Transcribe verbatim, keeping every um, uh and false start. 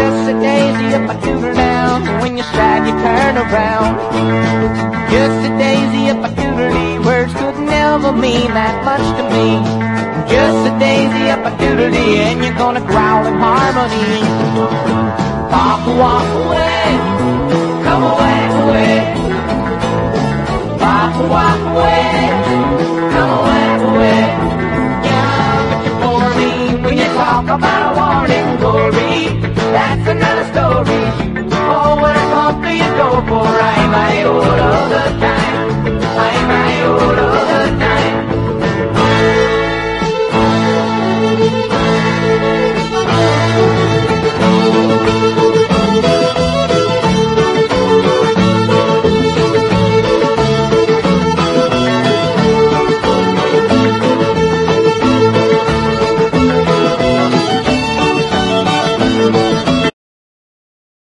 Just a daisy up a doodle down. When you stride, you turn around. Just a daisy up a doodle-dee. Words could never mean that much to me. Just a daisy up a doodle-dee, and you're gonna growl in harmony. Walk, walk away, come away, away. Walk, walk away.